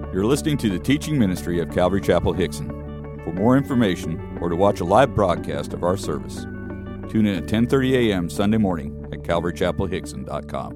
You're listening to the teaching ministry of Calvary Chapel Hixson. For more information or to watch a live broadcast of our service, tune in at 10:30 a.m. Sunday morning at calvarychapelhixson.com.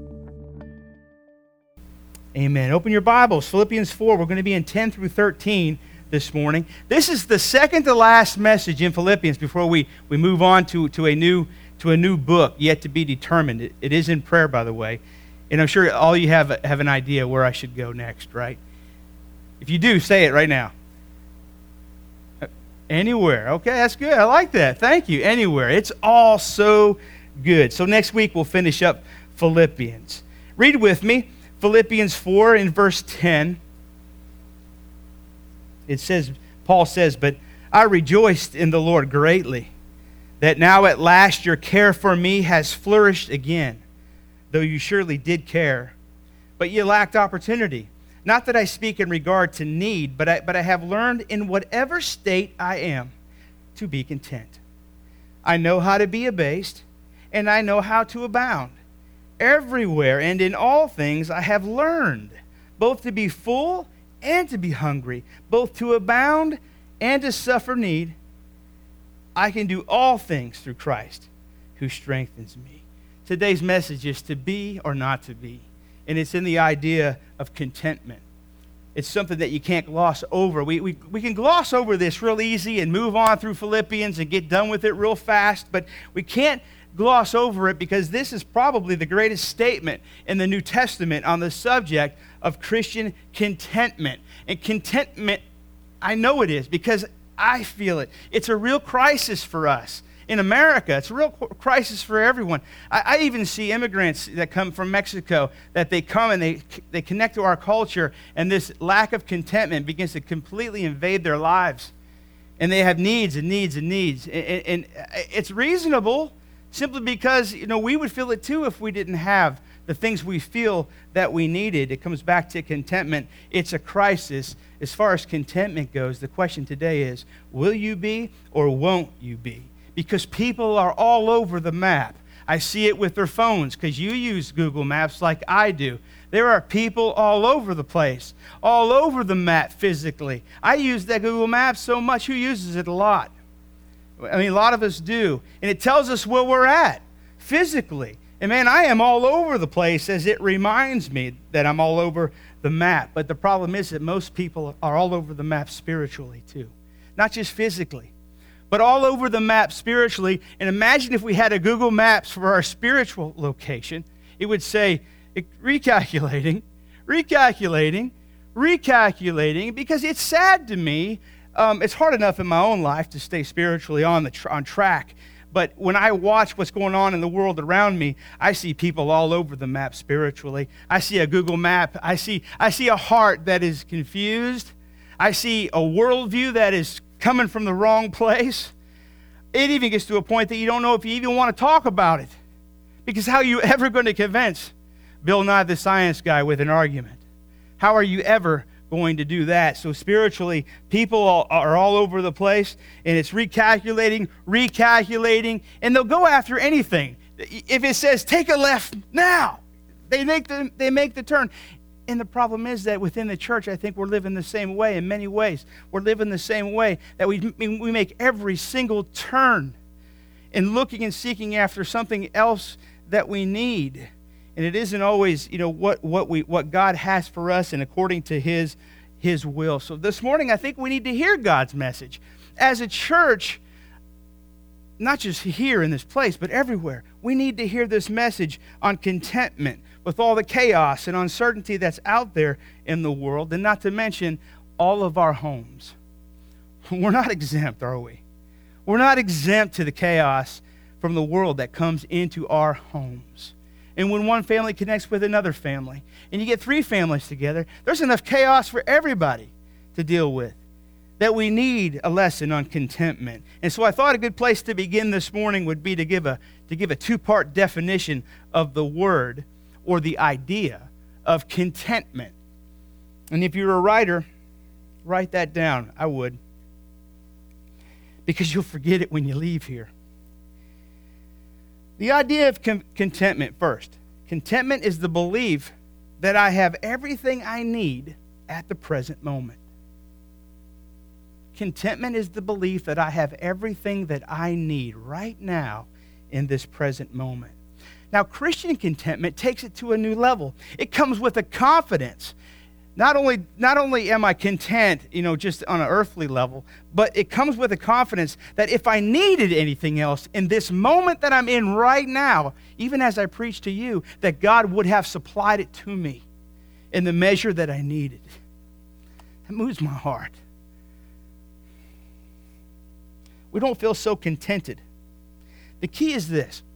Amen. Open your Bibles, Philippians 4. We're going to be in 10 through 13 this morning. This is the second to last message in Philippians before we move on to a new book yet to be determined. It is in prayer, by the way. And I'm sure all you have an idea where I should go next, right? If you do, say it right now. Anywhere. Okay, that's good. I like that. Thank you. Anywhere. It's all so good. So next week we'll finish up Philippians. Read with me Philippians 4 in verse 10. It says, Paul says, "But I rejoiced in the Lord greatly, that now at last your care for me has flourished again, though you surely did care, but you lacked opportunity. Not that I speak in regard to need, but I have learned in whatever state I am to be content. I know how to be abased, and I know how to abound. Everywhere and in all things I have learned, both to be full and to be hungry, both to abound and to suffer need. I can do all things through Christ who strengthens me." Today's message is to be or not to be. And it's in the idea of contentment. It's something that you can't gloss over. We can gloss over this real easy and move on through Philippians and get done with it real fast, but we can't gloss over it because this is probably the greatest statement in the New Testament on the subject of Christian contentment. And contentment, I know it is because I feel it. It's a real crisis for us. In America, it's a real crisis for everyone. I even see immigrants that come from Mexico, that they come and they connect to our culture, and this lack of contentment begins to completely invade their lives. And they have needs and needs and needs. And it's reasonable simply because, we would feel it too if we didn't have the things we feel that we needed. It comes back to contentment. It's a crisis. As far as contentment goes, the question today is, will you be or won't you be? Because people are all over the map. I see it with their phones because you use Google Maps like I do. There are people all over the place, all over the map physically. I use that Google Maps so much. Who uses it a lot? I mean, a lot of us do. And it tells us where we're at physically. And man, I am all over the place as it reminds me that I'm all over the map. But the problem is that most people are all over the map spiritually too. Not just physically, but all over the map spiritually. And imagine if we had a Google Maps for our spiritual location. It would say, recalculating, because it's sad to me. It's hard enough in my own life to stay spiritually on track. But when I watch what's going on in the world around me, I see people all over the map spiritually. I see a Google map. I see a heart that is confused. I see a worldview that is coming from the wrong place. It even gets to a point that you don't know if you even want to talk about it. Because how are you ever going to convince Bill Nye the Science Guy with an argument? How are you ever going to do that? So spiritually, people are all over the place, and it's recalculating, and they'll go after anything. If it says, take a left now, they make the turn. And the problem is that within the church, I think we're living the same way in many ways. We're living the same way, that we make every single turn and looking and seeking after something else that we need. And it isn't always, what God has for us and according to His will. So this morning, I think we need to hear God's message. As a church, not just here in this place, but everywhere, we need to hear this message on contentment with all the chaos and uncertainty that's out there in the world, and not to mention all of our homes. We're not exempt, are we? We're not exempt to the chaos from the world that comes into our homes. And when one family connects with another family, and you get three families together, there's enough chaos for everybody to deal with, that we need a lesson on contentment. And so I thought a good place to begin this morning would be to give a two-part definition of the word or the idea of contentment. And if you're a writer, write that down. I would. Because you'll forget it when you leave here. The idea of contentment first. Contentment is the belief that I have everything I need at the present moment. Contentment is the belief that I have everything that I need right now in this present moment. Now, Christian contentment takes it to a new level. It comes with a confidence. Not only am I content, just on an earthly level, but it comes with a confidence that if I needed anything else in this moment that I'm in right now, even as I preach to you, that God would have supplied it to me in the measure that I needed. That moves my heart. We don't feel so contented. The key is this.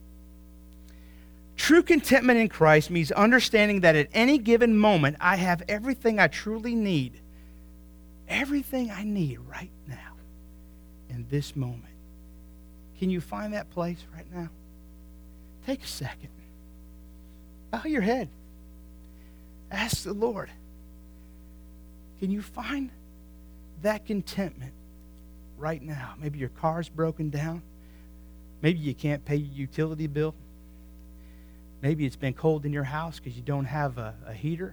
True contentment in Christ means understanding that at any given moment, I have everything I truly need. Everything I need right now in this moment. Can you find that place right now? Take a second. Bow your head. Ask the Lord. Can you find that contentment right now? Maybe your car's broken down. Maybe you can't pay your utility bill. Maybe it's been cold in your house because you don't have a heater.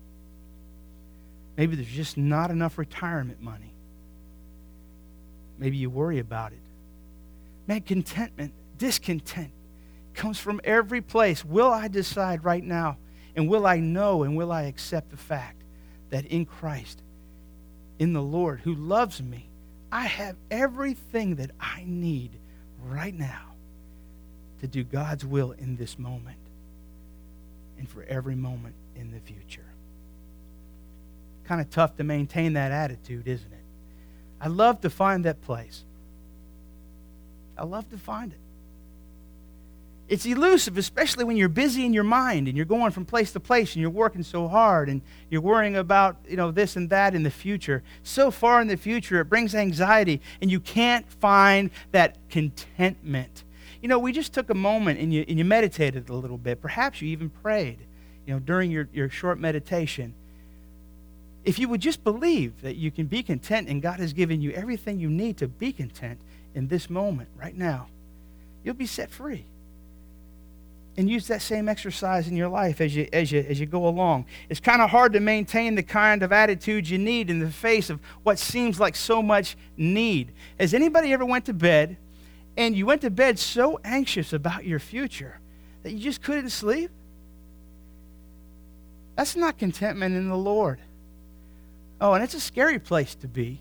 Maybe there's just not enough retirement money. Maybe you worry about it. Man, discontent comes from every place. Will I decide right now, and will I know, and will I accept the fact that in Christ, in the Lord who loves me, I have everything that I need right now to do God's will in this moment and for every moment in the future. Kind of tough to maintain that attitude, isn't it? I love to find that place. I love to find it. It's elusive, especially when you're busy in your mind and you're going from place to place and you're working so hard and you're worrying about, this and that in the future. So far in the future, it brings anxiety and you can't find that contentment. We just took a moment and you meditated a little bit. Perhaps you even prayed, during your short meditation. If you would just believe that you can be content and God has given you everything you need to be content in this moment, right now, you'll be set free. And use that same exercise in your life as you go along. It's kind of hard to maintain the kind of attitude you need in the face of what seems like so much need. Has anybody ever went to bed and you went to bed so anxious about your future that you just couldn't sleep? That's not contentment in the Lord. Oh, and it's a scary place to be.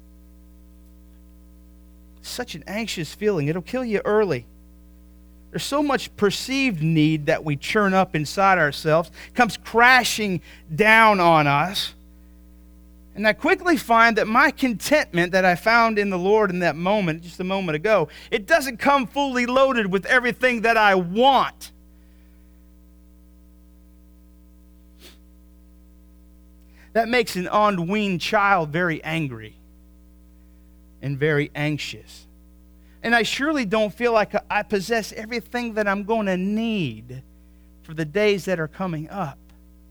Such an anxious feeling. It'll kill you early. There's so much perceived need that we churn up inside ourselves, comes crashing down on us. And I quickly find that my contentment that I found in the Lord in that moment, just a moment ago, it doesn't come fully loaded with everything that I want. That makes an unweaned child very angry and very anxious. And I surely don't feel like I possess everything that I'm going to need for the days that are coming up.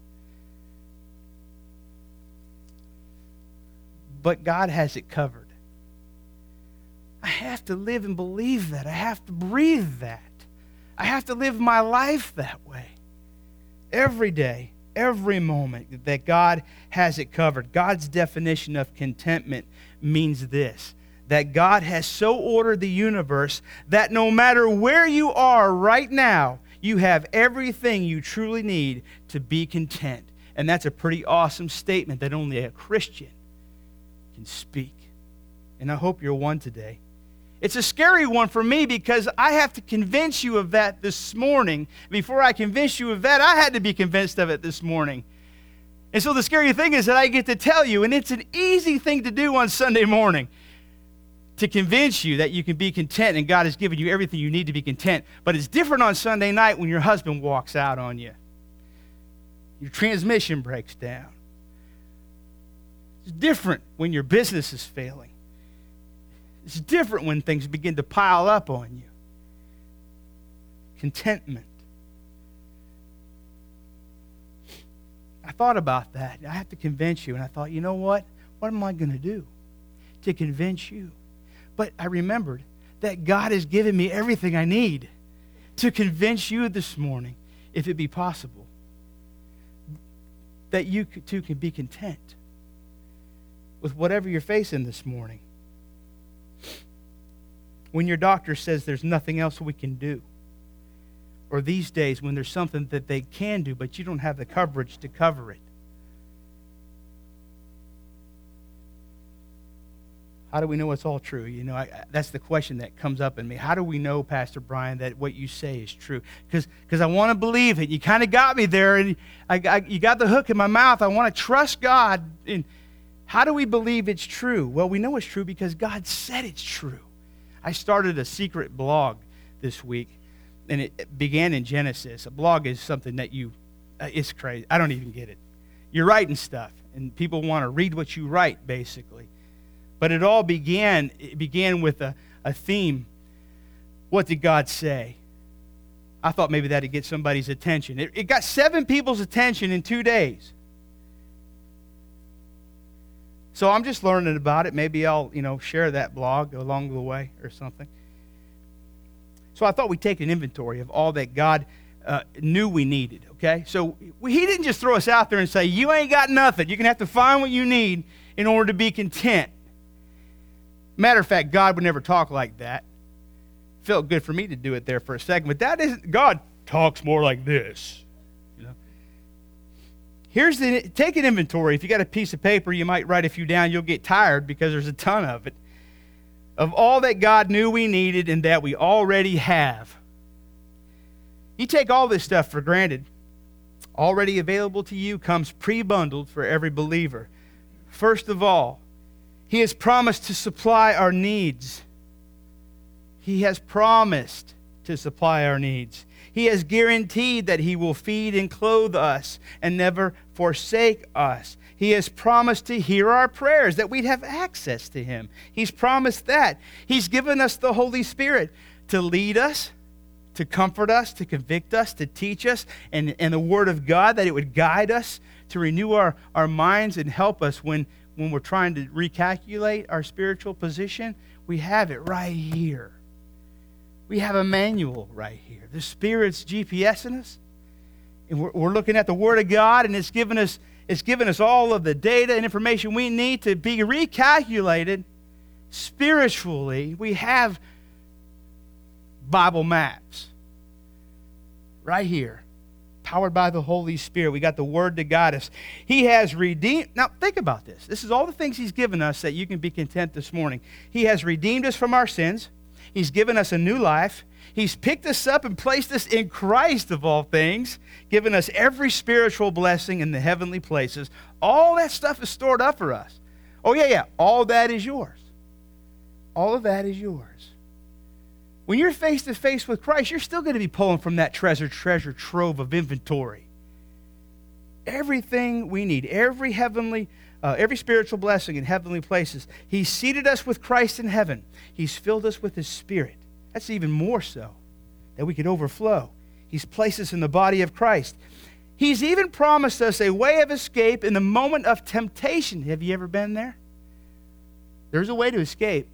But God has it covered. I have to live and believe that. I have to breathe that. I have to live my life that way. Every day, every moment that God has it covered. God's definition of contentment means this: that God has so ordered the universe that no matter where you are right now, you have everything you truly need to be content. And that's a pretty awesome statement that only a Christian can speak. And I hope you're one today. It's a scary one for me because I have to convince you of that this morning. Before I convince you of that, I had to be convinced of it this morning. And so the scary thing is that I get to tell you, and it's an easy thing to do on Sunday morning, to convince you that you can be content and God has given you everything you need to be content. But it's different on Sunday night when your husband walks out on you. Your transmission breaks down. It's different when your business is failing. It's different when things begin to pile up on you. Contentment. I thought about that. I have to convince you. And I thought, you know what? What am I going to do to convince you? But I remembered that God has given me everything I need to convince you this morning, if it be possible, that you too can be content with whatever you're facing this morning. When your doctor says there's nothing else we can do, or these days when there's something that they can do, but you don't have the coverage to cover it. How do we know it's all true? You know, that's the question that comes up in me. How do we know, Pastor Brian, that what you say is true? Because I want to believe it. You kind of got me there, and you got the hook in my mouth. I want to trust God. And how do we believe it's true? Well, we know it's true because God said it's true. I started a secret blog this week, and it began in Genesis. A blog is something that it's crazy. I don't even get it. You're writing stuff, and people want to read what you write, basically. But it began with a theme. What did God say? I thought maybe that'd get somebody's attention. It got 7 people's attention in 2 days. So I'm just learning about it. Maybe I'll, share that blog along the way or something. So I thought we'd take an inventory of all that God knew we needed, okay? So He didn't just throw us out there and say, you ain't got nothing. You're going to have to find what you need in order to be content. Matter of fact, God would never talk like that. Felt good for me to do it there for a second, but that isn't, God talks more like this. Take an inventory. If you got a piece of paper, you might write a few down. You'll get tired because there's a ton of it. Of all that God knew we needed and that we already have. You take all this stuff for granted. Already available to you, comes pre-bundled for every believer. First of all, He has promised to supply our needs. He has promised to supply our needs. He has guaranteed that He will feed and clothe us and never forsake us. He has promised to hear our prayers, that we'd have access to Him. He's promised that. He's given us the Holy Spirit to lead us, to comfort us, to convict us, to teach us, and the Word of God, that it would guide us, to renew our minds and help us when we're trying to recalculate our spiritual position. We have it right here. We have a manual right here. The Spirit's GPSing us, and we're looking at the Word of God, and it's given us all of the data and information we need to be recalculated spiritually. We have Bible maps right here, powered by the Holy Spirit. We got the Word to guide us. He has redeemed. Now, think about this. This is all the things He's given us that you can be content this morning. He has redeemed us from our sins. He's given us a new life. He's picked us up and placed us in Christ, of all things, given us every spiritual blessing in the heavenly places. All that stuff is stored up for us. Oh, yeah. All that is yours. All of that is yours. When you're face to face with Christ, you're still going to be pulling from that treasure trove of inventory. Everything we need, every spiritual blessing in heavenly places. He's seated us with Christ in heaven. He's filled us with His Spirit. That's even more so, that we could overflow. He's placed us in the body of Christ. He's even promised us a way of escape in the moment of temptation. Have you ever been there? There's a way to escape,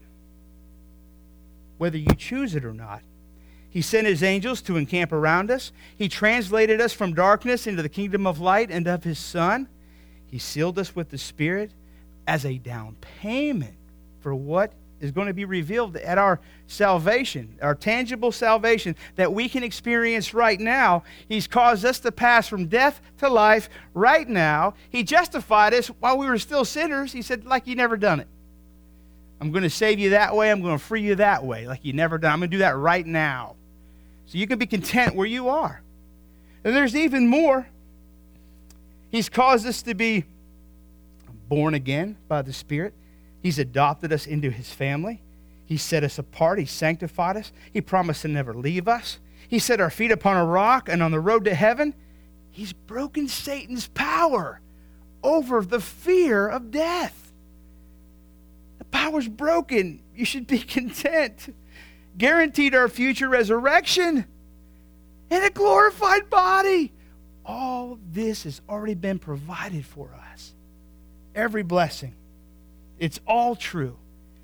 whether you choose it or not. He sent His angels to encamp around us. He translated us from darkness into the kingdom of light and of His Son. He sealed us with the Spirit as a down payment for what is going to be revealed at our salvation, our tangible salvation that we can experience right now. He's caused us to pass from death to life right now. He justified us while we were still sinners. He said, like you never done it. I'm going to save you that way. I'm going to free you that way, like you never done. I'm going to do that right now. So you can be content where you are. And there's even more. He's caused us to be born again by the Spirit. He's adopted us into His family. He set us apart. He sanctified us. He promised to never leave us. He set our feet upon a rock, and on the road to heaven, He's broken Satan's power over the fear of death. The power's broken. You should be content. Guaranteed our future resurrection and a glorified body. All this has already been provided for us. Every blessing. It's all true.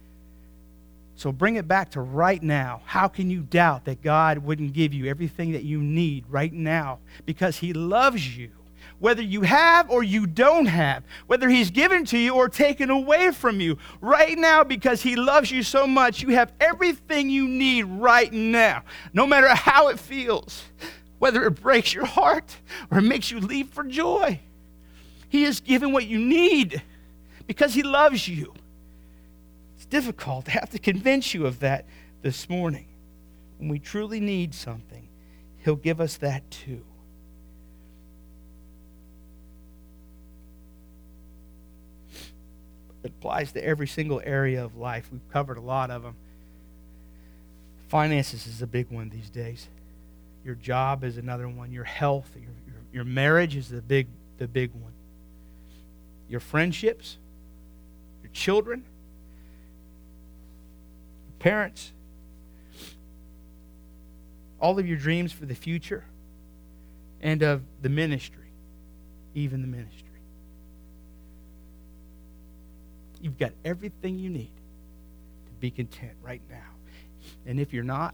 So bring it back to right now. How can you doubt that God wouldn't give you everything that you need right now? Because He loves you whether you have or you don't have, whether he's given to you or taken away from you. Right now, because he loves you so much, you have everything you need right now, no matter how it feels, whether it breaks your heart or it makes you leap for joy. He has given what you need because he loves you. It's difficult to have to convince you of that this morning. When we truly need something, he'll give us that too. It applies to every single area of life. We've covered a lot of them. Finances is a big one these days. Your job is another one. Your health, your marriage is the big one. Your friendships, your children, your parents, all of your dreams for the future, and of the ministry, even the ministry. You've got everything you need to be content right now. And if you're not,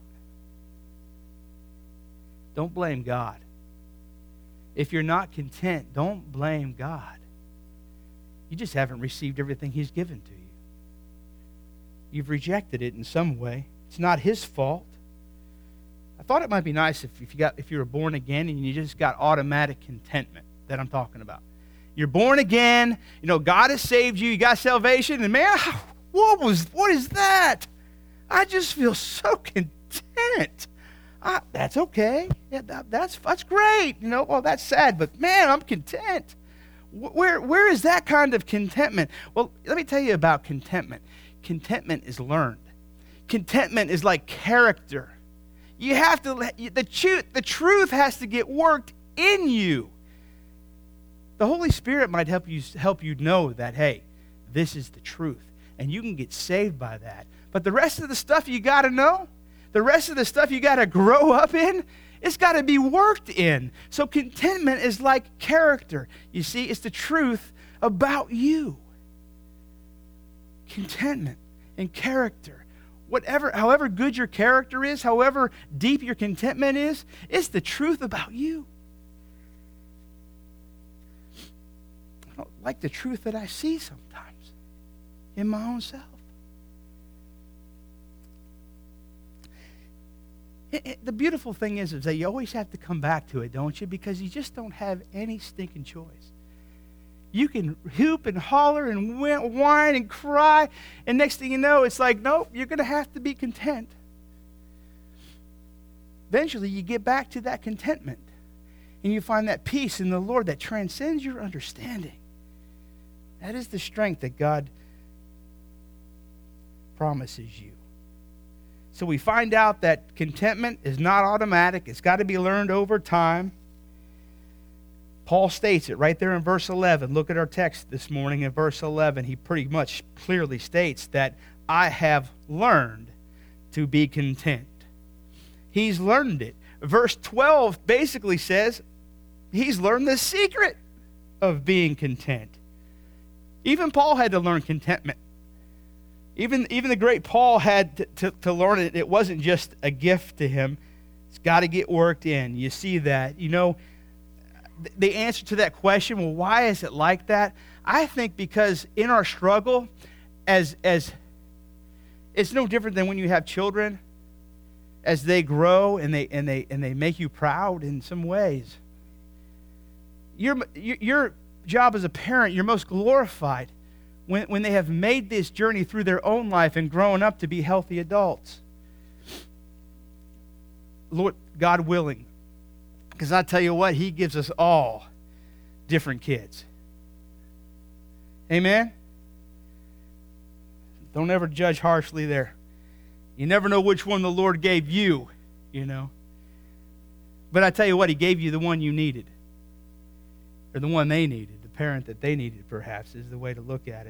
don't blame God. If you're not content, don't blame God. You just haven't received everything he's given to you. You've rejected it in some way. It's not his fault. I thought it might be nice if you were born again and you just got automatic contentment that I'm talking about. You're born again, God has saved you, you got salvation, and man, what is that? I just feel so content. That's okay. Yeah, that's great. Well, that's sad, but man, I'm content. Where is that kind of contentment? Well, let me tell you about contentment. Contentment is learned. Contentment is like character. You have to the truth has to get worked in you. The Holy Spirit might help you know that, hey, this is the truth, and you can get saved by that. But the rest of the stuff you got to know, the rest of the stuff you got to grow up in, it's got to be worked in. So contentment is like character. You see, it's the truth about you. Contentment and character. However good your character is, however deep your contentment is, it's the truth about you. I don't like the truth that I see sometimes in my own self. The beautiful thing is that you always have to come back to it, don't you? Because you just don't have any stinking choice. You can hoop and holler and whine and cry, and next thing you know, it's like, nope, you're going to have to be content. Eventually, you get back to that contentment, and you find that peace in the Lord that transcends your understanding. That is the strength that God promises you. So we find out that contentment is not automatic. It's got to be learned over time. Paul states it right there in verse 11. Look at our text this morning in verse 11. He pretty much clearly states that I have learned to be content. He's learned it. Verse 12 basically says he's learned the secret of being content. Even Paul had to learn contentment. Even the great Paul had to learn it. It wasn't just a gift to him. It's got to get worked in. You see that. The answer to that question, well, why is it like that? I think because in our struggle, as it's no different than when you have children, as they grow and they make you proud in some ways. Your job as a parent, you're most glorified when they have made this journey through their own life and grown up to be healthy adults. Lord, God willing. Because I tell you what, he gives us all different kids. Amen? Don't ever judge harshly there. You never know which one the Lord gave you, But I tell you what, he gave you the one you needed. Or the one they needed. The parent that they needed, perhaps, is the way to look at it.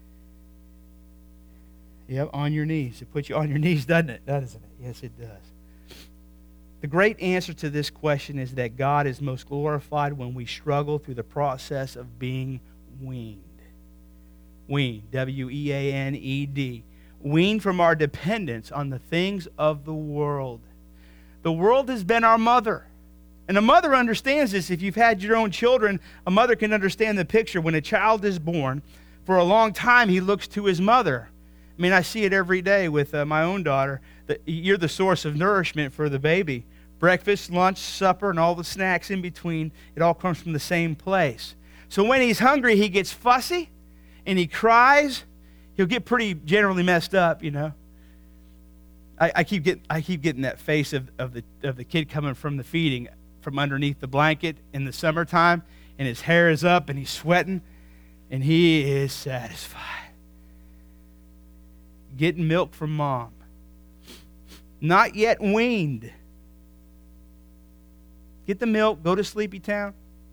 Yep, on your knees. It puts you on your knees, doesn't it? Doesn't it? Yes, it does. The great answer to this question is that God is most glorified when we struggle through the process of being weaned. Weaned, W-E-A-N-E-D. Weaned from our dependence on the things of the world. The world has been our mother And a mother understands this. If you've had your own children, a mother can understand the picture. When a child is born, for a long time, he looks to his mother. I mean, I see it every day with my own daughter. You're the source of nourishment for the baby. Breakfast, lunch, supper, and all the snacks in between, it all comes from the same place. So when he's hungry, he gets fussy, and he cries. He'll get pretty generally messed up, you know. I keep getting that face of the kid coming from the feeding, from underneath the blanket in the summertime, and his hair is up, and he's sweating, and he is satisfied. Getting milk from mom. Not yet weaned. Get the milk, go to Sleepy Town.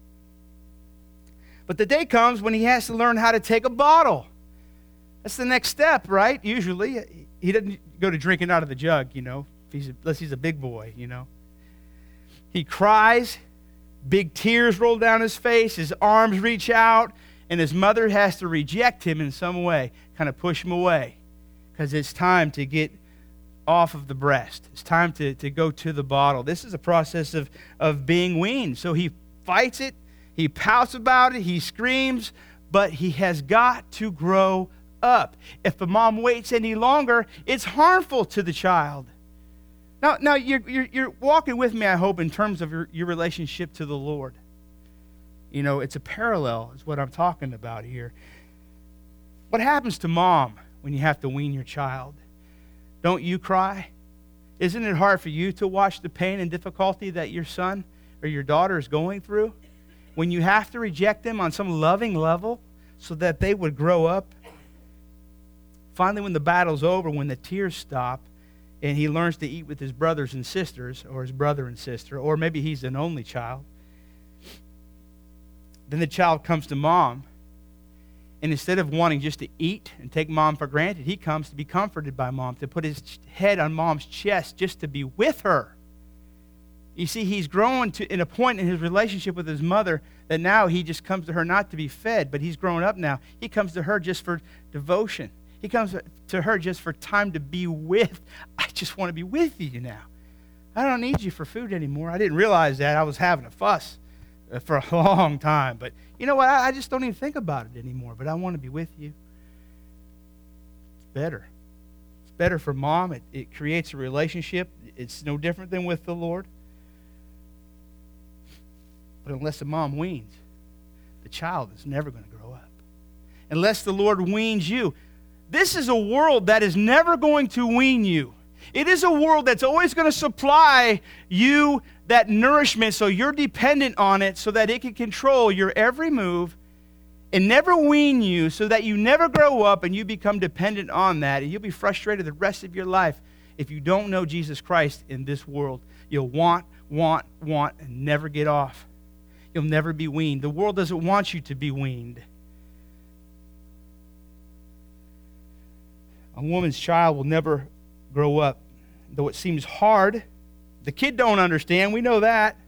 But the day comes when he has to learn how to take a bottle. That's the next step, right? Usually. He doesn't go to drinking out of the jug, you know, unless he's a big boy, you know. He cries, big tears roll down his face, his arms reach out, and his mother has to reject him in some way, kind of push him away, because it's time to get off of the breast. It's time to go to the bottle. This is a process of being weaned. So he fights it, he pouts about it, he screams, but he has got to grow up. If the mom waits any longer, it's harmful to the child. Now you're walking with me, I hope, in terms of your relationship to the Lord. You know, it's a parallel, is what I'm talking about here. What happens to mom when you have to wean your child? Don't you cry? Isn't it hard for you to watch the pain and difficulty that your son or your daughter is going through? When you have to reject them on some loving level so that they would grow up? Finally, when the battle's over, when the tears stop, and he learns to eat with his brothers and sisters, or his brother and sister, or maybe he's an only child, then the child comes to mom, and instead of wanting just to eat and take mom for granted, he comes to be comforted by mom, to put his head on mom's chest just to be with her. You see, he's grown to in a point in his relationship with his mother that now he just comes to her not to be fed, but he's grown up now. He comes to her just for devotion. He comes to her just for time to be with. I just want to be with you now. I don't need you for food anymore. I didn't realize that. I was having a fuss for a long time. But you know what? I just don't even think about it anymore. But I want to be with you. It's better. It's better for mom. It creates a relationship. It's no different than with the Lord. But unless the mom weans, the child is never going to grow up. Unless the Lord weans you. This is a world that is never going to wean you. It is a world that's always going to supply you that nourishment so you're dependent on it so that it can control your every move and never wean you so that you never grow up and you become dependent on that. And you'll be frustrated the rest of your life if you don't know Jesus Christ in this world. You'll want, and never get off. You'll never be weaned. The world doesn't want you to be weaned. A woman's child will never grow up. Though it seems hard, the kid don't understand. We know that.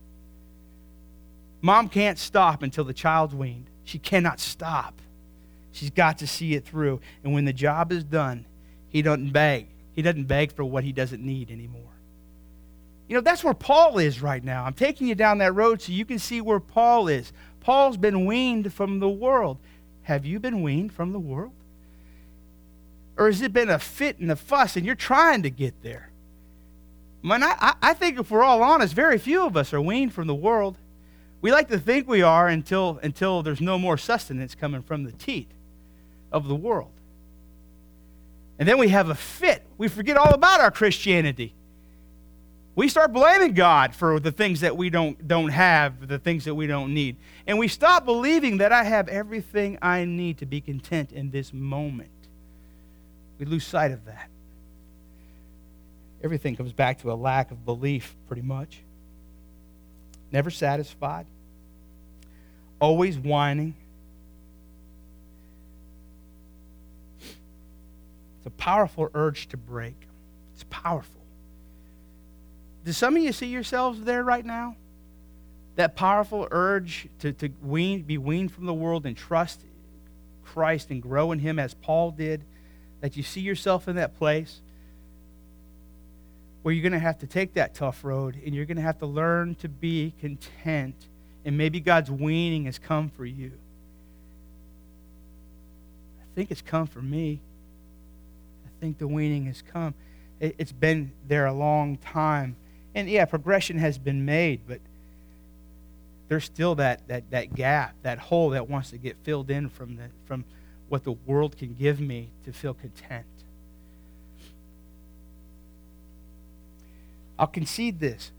Mom can't stop until the child's weaned. She cannot stop. She's got to see it through. And when the job is done, he doesn't beg. He doesn't beg for what he doesn't need anymore. You know, that's where Paul is right now. I'm taking you down that road so you can see where Paul is. Paul's been weaned from the world. Have you been weaned from the world? Or has it been a fit and a fuss and you're trying to get there? Man, I think if we're all honest, very few of us are weaned from the world. We like to think we are until there's no more sustenance coming from the teat of the world. And then we have a fit. We forget all about our Christianity. We start blaming God for the things that we don't have, the things that we don't need. And we stop believing that I have everything I need to be content in this moment. We lose sight of that. Everything comes back to a lack of belief, pretty much. Never satisfied. Always whining. It's a powerful urge to break. It's powerful. Do some of you see yourselves there right now? That powerful urge to be weaned from the world and trust Christ and grow in Him as Paul did? That you see yourself in that place? where you're going to have to take that tough road and you're going to have to learn to be content. And maybe God's weaning has come for you. I think it's come for me. I think the weaning has come. It's been there a long time. And yeah, progression has been made, but there's still that gap, that hole that wants to get filled in from what the world can give me to feel content. I'll concede this.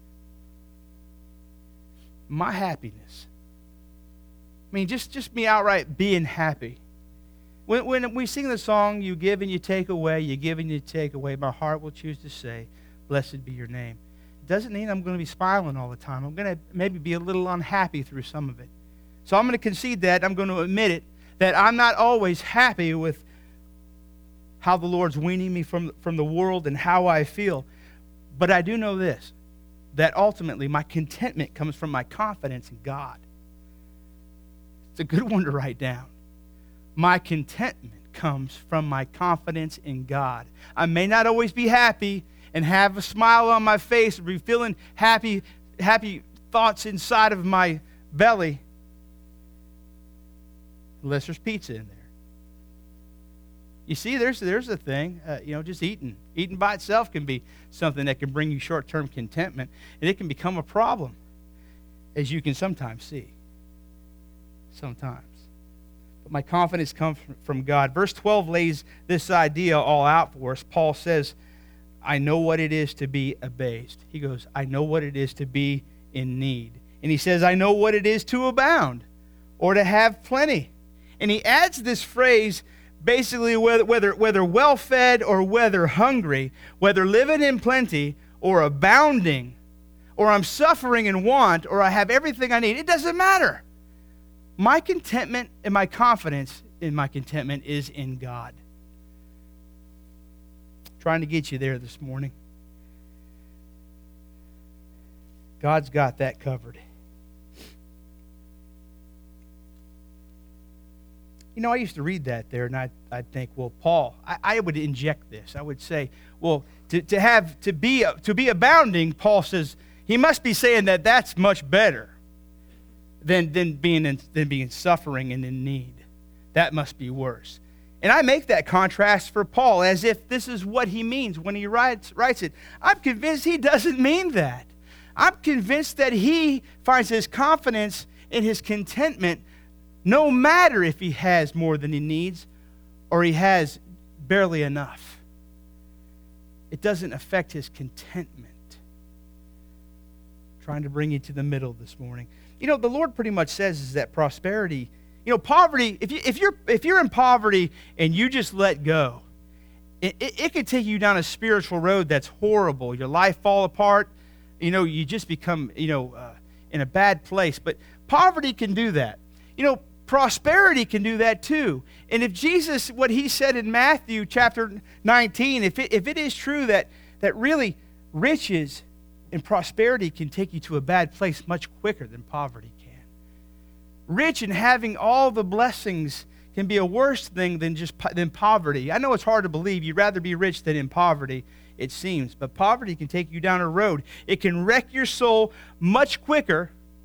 My happiness. I mean, just me outright being happy. When we sing the song, you give and you take away, you give and you take away, my heart will choose to say, blessed be your name. It doesn't mean I'm going to be smiling all the time. I'm going to maybe be a little unhappy through some of it. So I'm going to concede that. I'm going to admit it, that I'm not always happy with how the Lord's weaning me from the world and how I feel. But I do know this, that ultimately my contentment comes from my confidence in God. It's a good one to write down. My contentment comes from my confidence in God. I may not always be happy and have a smile on my face or be feeling happy thoughts inside of my belly, unless there's pizza in there. You see, there's a thing, just eating. Eating by itself can be something that can bring you short-term contentment, and it can become a problem, as you can sometimes see. Sometimes. But my confidence comes from God. Verse 12 lays this idea all out for us. Paul says, I know what it is to be abased. He goes, I know what it is to be in need. And he says, I know what it is to abound or to have plenty. And he adds this phrase, basically whether well-fed or whether hungry, whether living in plenty or abounding, or I'm suffering in want, or I have everything I need. It doesn't matter. My contentment and my confidence in my contentment is in God. Trying to get you there this morning. God's got that covered. You know, I used to read that there, and I'd think, well, Paul, I would inject this. I would say, well, to be abounding, Paul says, he must be saying that that's much better than being suffering and in need. That must be worse. And I make that contrast for Paul as if this is what he means when he writes it. I'm convinced he doesn't mean that. I'm convinced that he finds his confidence in his contentment no matter if he has more than he needs or he has barely enough. It doesn't affect his contentment. I'm trying to bring you to the middle this morning. You know, the Lord pretty much says is that prosperity, poverty, if you're in poverty and you just let go, it could take you down a spiritual road that's horrible. Your life fall apart. You just become, in a bad place. But poverty can do that. Prosperity can do that too. And if Jesus, what he said in Matthew chapter 19, if it is true that really riches and prosperity can take you to a bad place much quicker than poverty can. Rich and having all the blessings can be a worse thing than poverty. I know it's hard to believe. You'd rather be rich than in poverty, it seems. But poverty can take you down a road. It can wreck your soul much quicker.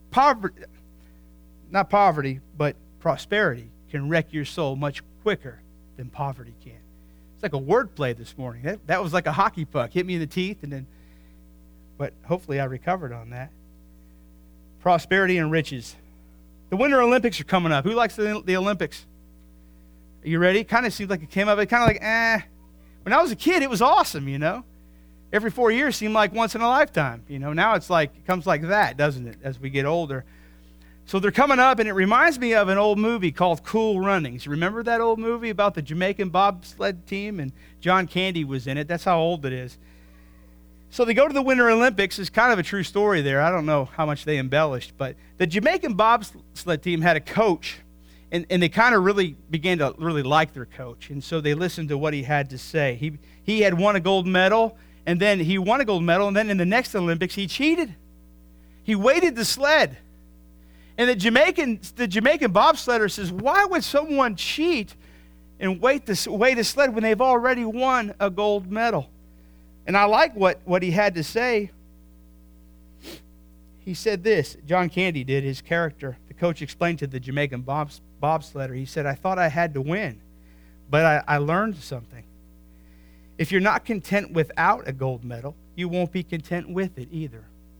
Not poverty, but prosperity can wreck your soul much quicker than poverty can. It's like a wordplay this morning. That was like a hockey puck. Hit me in the teeth, but hopefully I recovered on that. Prosperity and riches. The Winter Olympics are coming up. Who likes the Olympics? Are you ready? Kind of seems like it came up. It kind of like, When I was a kid, it was awesome, Every 4 years seemed like once in a lifetime. Now it's like, it comes like that, doesn't it, as we get older. So they're coming up, and it reminds me of an old movie called Cool Runnings. You remember that old movie about the Jamaican bobsled team? And John Candy was in it. That's how old it is. So they go to the Winter Olympics. It's kind of a true story there. I don't know how much they embellished. But the Jamaican bobsled team had a coach, and they kind of really began to really like their coach. And so they listened to what he had to say. He had won a gold medal, and then he won a gold medal, and then in the next Olympics, he cheated. He weighted the sled. And the Jamaican bobsledder says, why would someone cheat and weight a sled when they've already won a gold medal? And I like what he had to say. He said this, John Candy did, his character. The coach explained to the Jamaican bobsledder, he said, I thought I had to win, but I learned something. If you're not content without a gold medal, you won't be content with it either.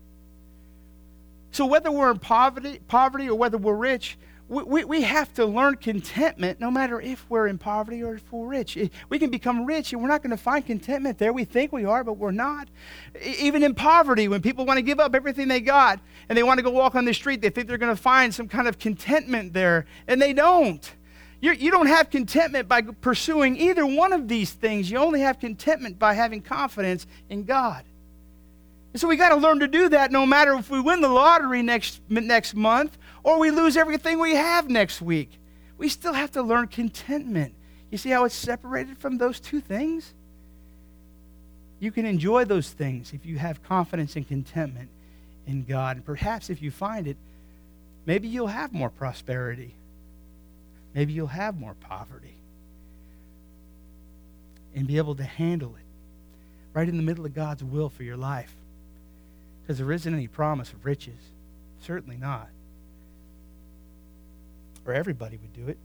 So whether we're in poverty or whether we're rich, we have to learn contentment no matter if we're in poverty or if we're rich. We can become rich and we're not going to find contentment there. We think we are, but we're not. Even in poverty, when people want to give up everything they got and they want to go walk on the street, they think they're going to find some kind of contentment there, and they don't. You don't have contentment by pursuing either one of these things. You only have contentment by having confidence in God. And so we got to learn to do that no matter if we win the lottery next month or we lose everything we have next week. We still have to learn contentment. You see how it's separated from those two things? You can enjoy those things if you have confidence and contentment in God. And perhaps if you find it, maybe you'll have more prosperity. Maybe you'll have more poverty. And be able to handle it right in the middle of God's will for your life. Because there isn't any promise of riches. Certainly not. Or everybody would do it.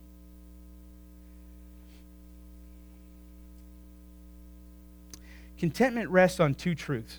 Contentment rests on two truths.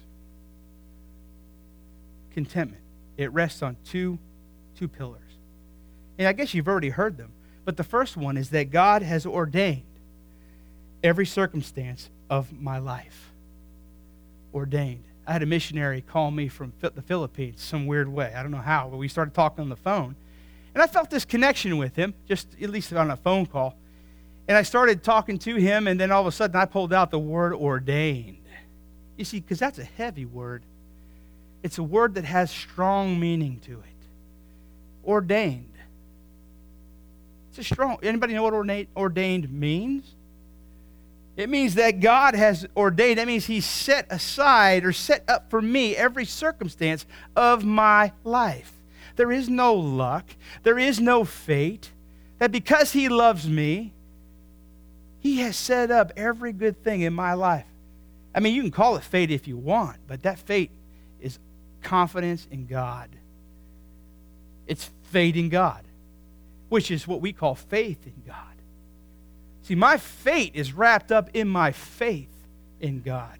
Contentment. It rests on two pillars. And I guess you've already heard them. But the first one is that God has ordained every circumstance of my life. Ordained. I had a missionary call me from the Philippines some weird way. I don't know how, but we started talking on the phone. And I felt this connection with him, just at least on a phone call. And I started talking to him, and then all of a sudden I pulled out the word ordained. You see, because that's a heavy word. It's a word that has strong meaning to it. Ordained. It's a strong. Anybody know what ordained means? It means that God has ordained. That means He's set aside or set up for me every circumstance of my life. There is no luck. There is no fate. That because He loves me, He has set up every good thing in my life. I mean, you can call it fate if you want, but that fate is confidence in God. It's faith in God, which is what we call faith in God. See, my fate is wrapped up in my faith in God.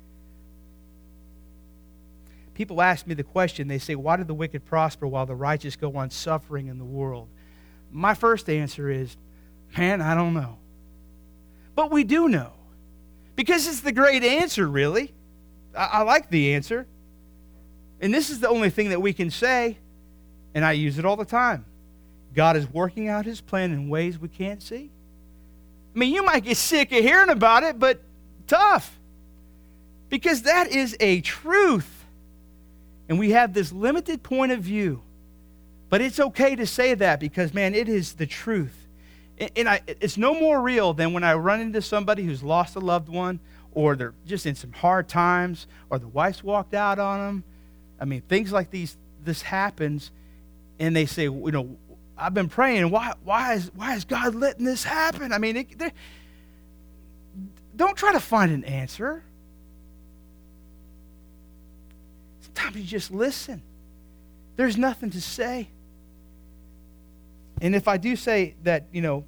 People ask me the question, they say, why do the wicked prosper while the righteous go on suffering in the world? My first answer is, man, I don't know. But we do know. Because it's the great answer, really. I like the answer. And this is the only thing that we can say, and I use it all the time. God is working out His plan in ways we can't see. I mean, you might get sick of hearing about it, but tough. Because that is a truth. And we have this limited point of view. But it's okay to say that because, man, it is the truth. And it's no more real than when I run into somebody who's lost a loved one, or they're just in some hard times, or the wife's walked out on them. I mean, things like this happens, and they say, you know, I've been praying. Why is God letting this happen? I mean, don't try to find an answer. Sometimes you just listen. There's nothing to say. And if I do say that, you know,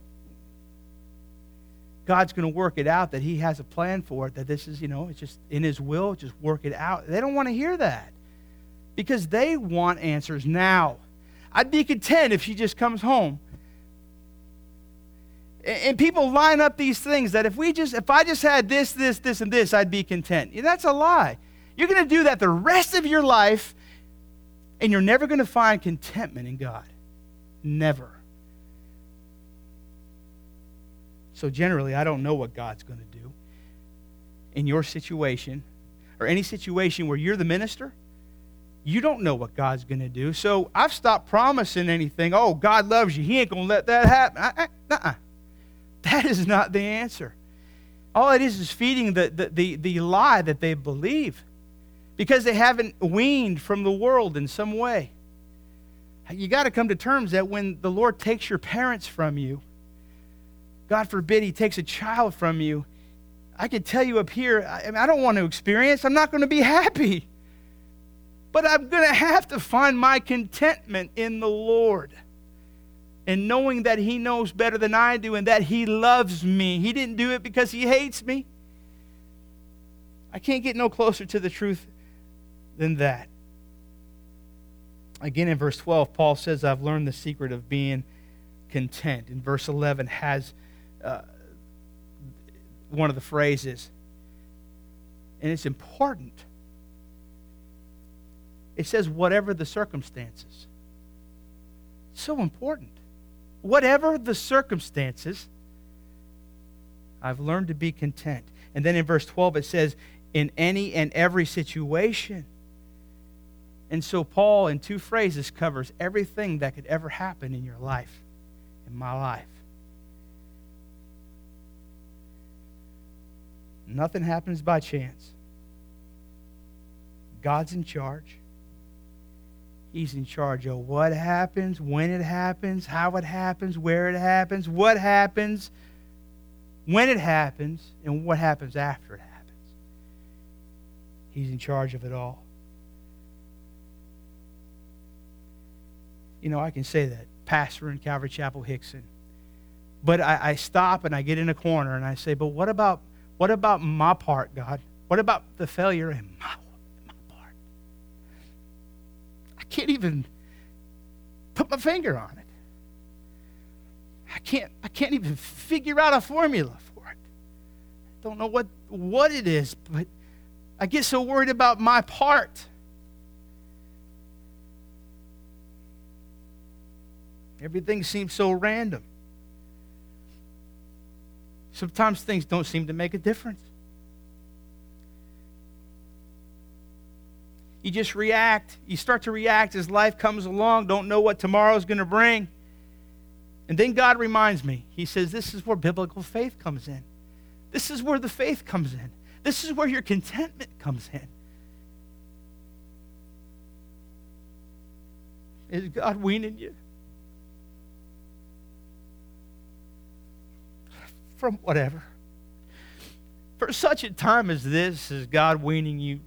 God's going to work it out, that He has a plan for it, that this is, you know, it's just in His will, just work it out. They don't want to hear that because they want answers now. I'd be content if she just comes home. And people line up these things that if I just had this, and this, I'd be content. Yeah, that's a lie. You're going to do that the rest of your life, and you're never going to find contentment in God. Never. So generally, I don't know what God's going to do in your situation or any situation where you're the minister. You don't know what God's going to do. So I've stopped promising anything. Oh, God loves you. He ain't going to let that happen. That is not the answer. All it is feeding the lie that they believe because they haven't weaned from the world in some way. You got to come to terms that when the Lord takes your parents from you, God forbid He takes a child from you, I can tell you up here, I don't want to experience. I'm not going to be happy. But I'm going to have to find my contentment in the Lord. And knowing that He knows better than I do and that He loves me. He didn't do it because He hates me. I can't get no closer to the truth than that. Again, in verse 12, Paul says, I've learned the secret of being content. In verse 11 has one of the phrases, and it's important. It says, whatever the circumstances. So important. Whatever the circumstances, I've learned to be content. And then in verse 12 it says, in any and every situation. And so Paul, in two phrases, covers everything that could ever happen in your life, in my life. Nothing happens by chance. God's in charge. He's in charge of what happens, when it happens, how it happens, where it happens, what happens, when it happens, and what happens after it happens. He's in charge of it all. You know, I can say that, pastor in Calvary Chapel, Hickson. But I stop and I get in a corner and I say, but what about my part, God? What about the failure in my part? I can't even put my finger on it. I can't even figure out a formula for it. I don't know what it is, but I get so worried about my part. Everything seems so random. Sometimes things don't seem to make a difference. You just react. You start to react as life comes along, don't know what tomorrow's going to bring. And then God reminds me. He says, this is where biblical faith comes in. This is where the faith comes in. This is where your contentment comes in. Is God weaning you from whatever? For such a time as this, is God weaning you?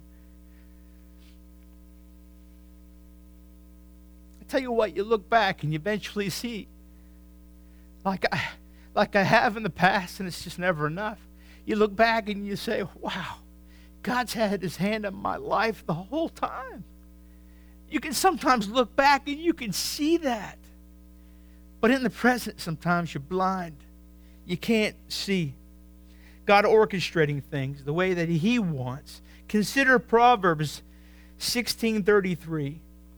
I tell you what, you look back and you eventually see, like I have in the past, and it's just never enough. You look back and you say, wow, God's had His hand on my life the whole time. You can sometimes look back and you can see that. But in the present, sometimes you're blind. You can't see God orchestrating things the way that He wants. Consider Proverbs 16:33.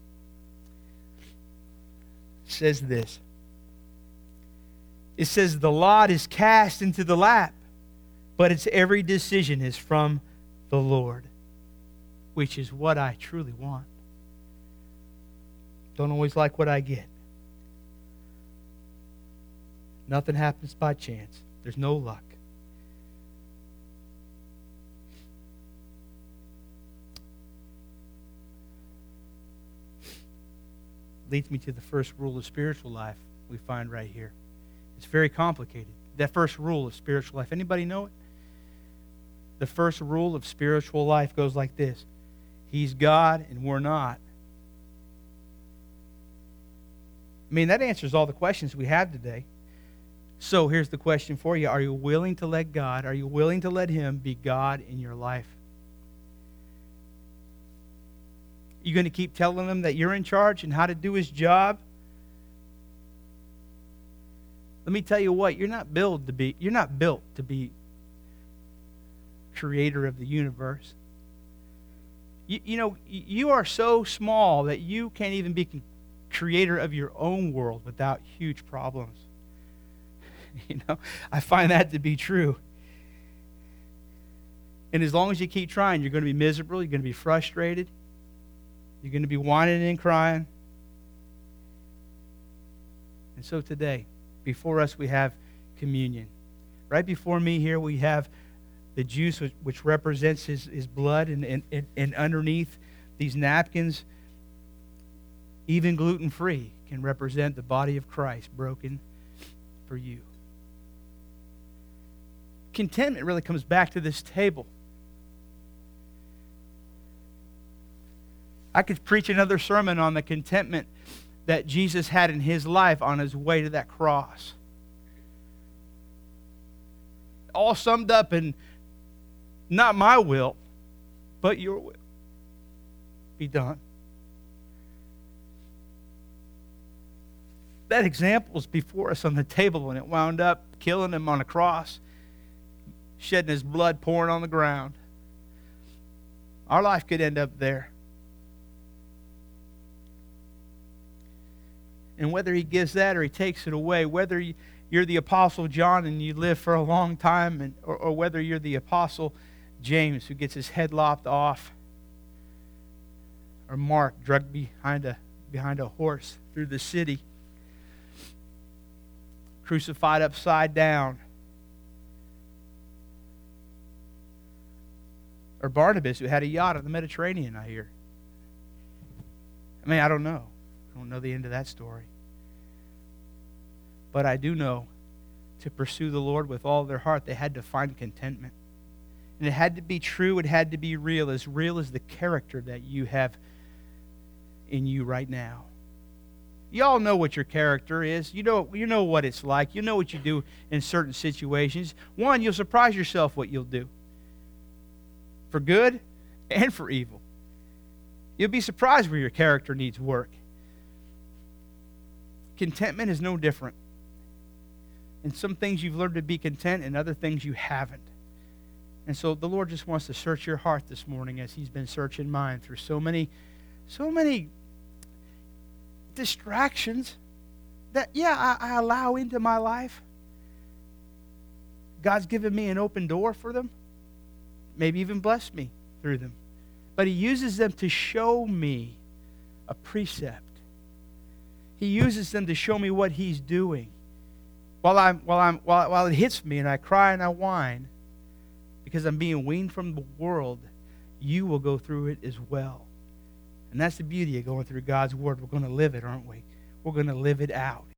It says this. It says, the lot is cast into the lap, but its every decision is from the Lord, which is what I truly want. Don't always like what I get. Nothing happens by chance. There's no luck. Leads me to the first rule of spiritual life we find right here. It's very complicated. That first rule of spiritual life. Anybody know it? The first rule of spiritual life goes like this. He's God and we're not. I mean, that answers all the questions we have today. So here's the question for you. Are you willing to let God, are you willing to let Him be God in your life? You going to keep telling Him that you're in charge and how to do His job? Let me tell you what, you're not built to be creator of the universe. You know, you are so small that you can't even be creator of your own world without huge problems. You know, I find that to be true. And as long as you keep trying, you're going to be miserable, you're going to be frustrated, you're going to be whining and crying. And so today, before us we have communion. Right before me here we have the juice which represents his blood, and underneath these napkins, even gluten-free, can represent the body of Christ broken for you. Contentment really comes back to this table. I could preach another sermon on the contentment that Jesus had in his life on his way to that cross. All summed up in, not my will, but your will be done. That example is before us on the table, and it wound up killing him on a cross, shedding his blood, pouring on the ground. Our life could end up there. And whether he gives that or he takes it away, whether you're the Apostle John and you live for a long time, or whether you're the Apostle James who gets his head lopped off, or Mark dragged behind a horse through the city, crucified upside down, or Barnabas who had a yacht on the Mediterranean, I hear. I mean, I don't know. I don't know the end of that story. But I do know to pursue the Lord with all their heart, they had to find contentment. And it had to be true, it had to be real as the character that you have in you right now. You all know what your character is. You know what it's like. You know what you do in certain situations. One, you'll surprise yourself what you'll do. For good and for evil. You'll be surprised where your character needs work. Contentment is no different. In some things you've learned to be content, and other things you haven't. And so the Lord just wants to search your heart this morning as He's been searching mine through so many distractions that, I allow into my life. God's given me an open door for them. Maybe even blessed me through them. But He uses them to show me a precept. He uses them to show me what He's doing. While it hits me and I cry and I whine because I'm being weaned from the world, you will go through it as well. And that's the beauty of going through God's Word. We're going to live it, aren't we? We're going to live it out.